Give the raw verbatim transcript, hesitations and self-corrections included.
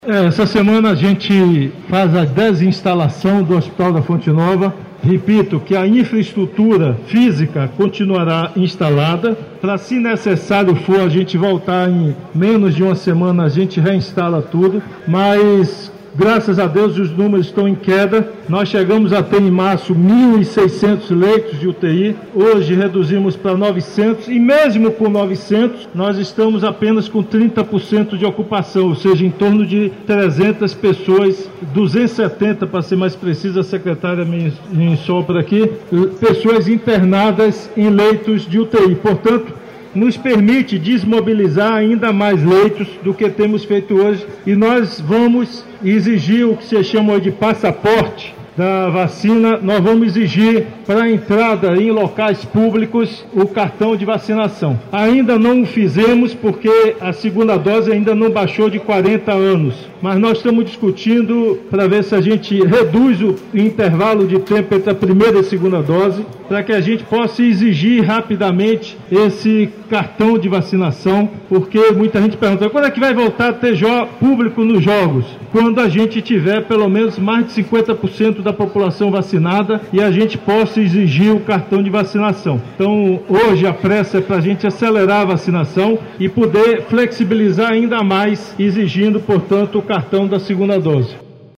Essa semana a gente faz a desinstalação do Hospital da Fonte Nova. Repito que a infraestrutura física continuará instalada. Para, se necessário for, a gente voltar em menos de uma semana, a gente reinstala tudo. Mas, graças a Deus, os números estão em queda. Nós chegamos a ter em março mil e seiscentos leitos de U T I. Hoje reduzimos para novecentos e mesmo com novecentos, nós estamos apenas com trinta por cento de ocupação, ou seja, em torno de trezentas pessoas, duzentas e setenta para ser mais preciso, a secretária me, me sopra aqui, pessoas internadas em leitos de U T I. Portanto, nos permite desmobilizar ainda mais leitos do que temos feito hoje, e nós vamos exigir o que se chama de passaporte da vacina. Nós vamos exigir para a entrada em locais públicos o cartão de vacinação. Ainda não o fizemos porque a segunda dose ainda não baixou de quarenta anos, mas nós estamos discutindo para ver se a gente reduz o intervalo de tempo entre a primeira e a segunda dose, para que a gente possa exigir rapidamente esse cartão de vacinação, porque muita gente pergunta, quando é que vai voltar a ter público nos jogos? Quando a gente tiver pelo menos mais de cinquenta por cento da população vacinada e a gente possa exigir o cartão de vacinação. Então, hoje a pressa é para a gente acelerar a vacinação e poder flexibilizar ainda mais, exigindo, portanto, o cartão da segunda dose.